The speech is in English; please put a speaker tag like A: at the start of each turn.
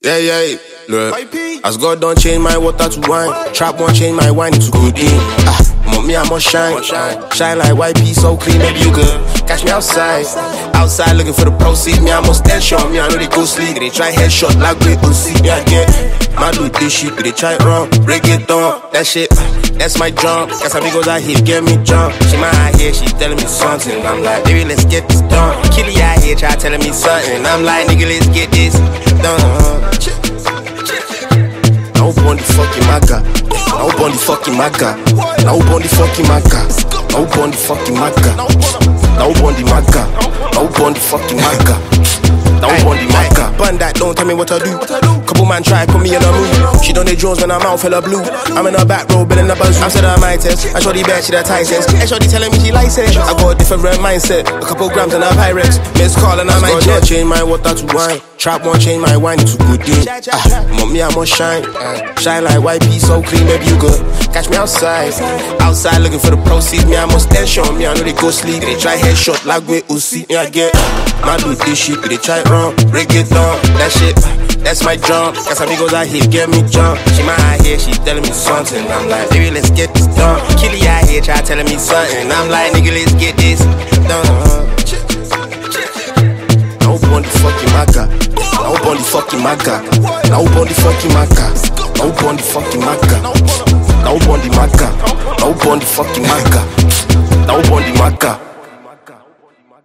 A: Yeah. Look, as God don't change my water to wine, trap won't change my wine to codeine. Me, I must shine like YP, so clean, baby, you good. Catch me outside looking for the proceeds. Me, I must stand short, me, I know they go sleep. They try headshot like we OC, me, I get mad with this shit, they try it wrong, break it down, that shit, that's my jump. Got some amigos out here, get me drunk. She my out here, she telling me something. I'm like, baby, let's get this done. Killy out here, try telling me something. I'm like, nigga, let's get this done. Now up on the fucking maga. Now up on the fucking maga. Now up on the fucking maga. Now up on the fucking maga. Now up on the maga. Now up on the fucking maga. Now up on the maga. Band that, don't tell me what I do. Couple man try put me in a mood. She done the drones when I'm out hella blue. I'm in her back row, building a buzz. I said I might test. I shorty bad, she that Tyson's. And shorty telling me she likes it. I got a different mindset. A couple grams and a Pyrex. Miss call and I might jet. Change my water to wine. Trap won't change my wine to codeine. Me, I must shine like YP, so clean, baby, you good. Catch me outside looking for the proceeds. Me, I must stand short, me, I know they go sleep. They try headshot like we OC. Me, I get mad with this shit, they try it wrong, break it down. That shit, that's my jump. Got some amigos out here, get me drunk. She my out here, she telling me something. I'm like, baby, let's get this done. Killy out here, try telling me something. I'm like, nigga, let's get this done. Now up on the fucking maga. Now up on the fucking maga. Now up on the fucking maga. Now up on the fucking maga. Now up on the maga. Now up on the fucking maga. Now up on the maga.